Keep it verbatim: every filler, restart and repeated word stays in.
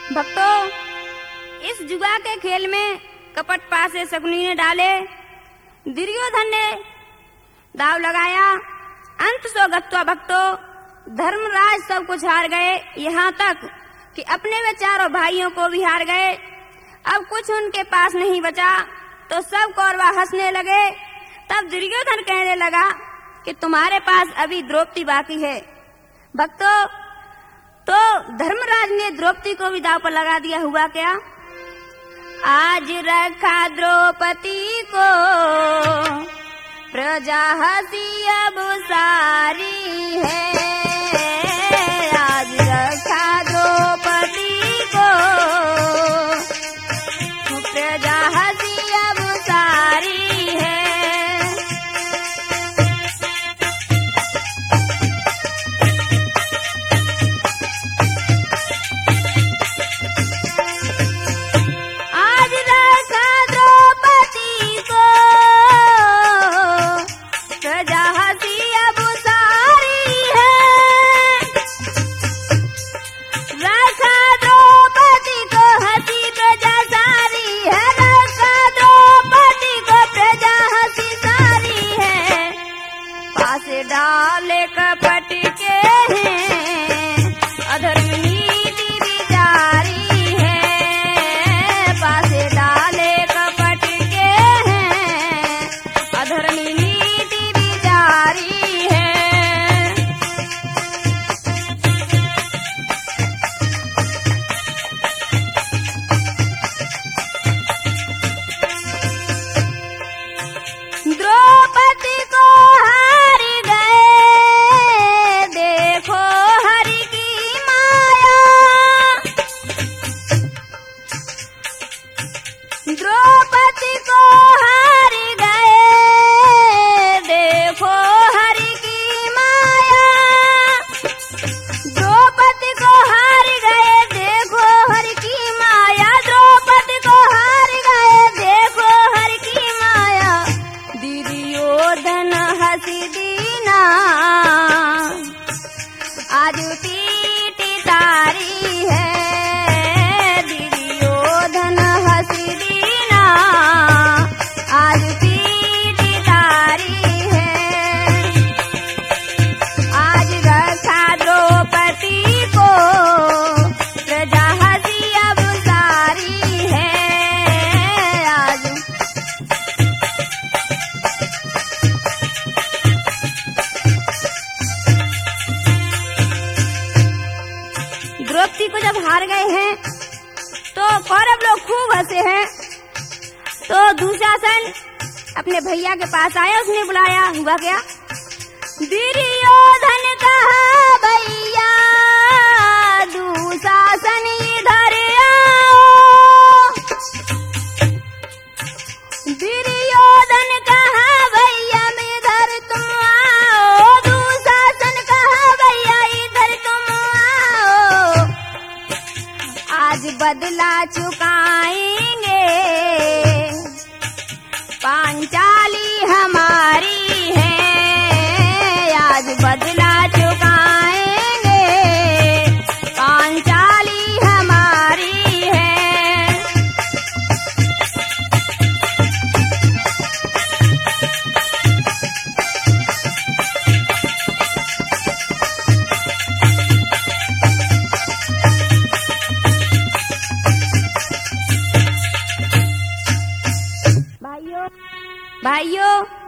भक्तों, इस जुआ के खेल में कपट पासे शकुनी ने डाले, दुर्योधन ने दाव लगाया, अंत सो गत्वा भक्तों, धर्मराज सब कुछ हार गए, यहाँ तक कि अपने वे चारों भाइयों को भी हार गए। अब कुछ उनके पास नहीं बचा तो सब कौरवा हंसने लगे। तब दुर्योधन कहने लगा कि तुम्हारे पास अभी द्रौपदी बाकी है। भक्तों, तो धर्मराज ने द्रौपदी को भी दाव पर लगा दिया। हुआ क्या? आज रखा द्रौपदी को प्रजा हंसी अब सारी है, आज रखा द्रौपदी को प्रजा हंसी अब सारी है। आज रखा द्रौपदी को प्रजा हंसी अब सारी है, रखा द्रौपदी को हंसी प्रजा सारी है, रखा द्रौपदी को प्रजा हंसी सारी है। पासे डाले कपट के हैं अधर्म नीति विचारी है, पासे डाले कपट के हैं अधर्म नीति विचारी है। द्रौपदी को हार गए, देखो हरि की माया, द्रौपदी को हार गए, देखो हरि की माया, द्रौपदी को हार गए, देखो हरि की माया, द्रौपदी को हार गए, देखो हरि की माया। दुर्योधन हंसी दीना आज पीट तारी है, दुर्योधन हंसी दीना आज पीट तारी है। आज रखा द्रौपदी को प्रजा हंसी अब सारी है, आज द्रौपदी को जब हार गए हैं तो कौरव लोग खूब हंसे हैं। तो दुशासन अपने भैया के पास आया, उसने बुलाया। हुआ क्या? दुर्योधन कहा भैया दुशासन इधर आओ, दुर्योधन कहा भैया इधर तुम आओ, दुशासन कहा भैया इधर तुम आओ, आज बदला चुकाएंगे पांचाली हमारी है, आज बदला चुकाएंगे पांचाली हमारी है। भाइयों भाइयों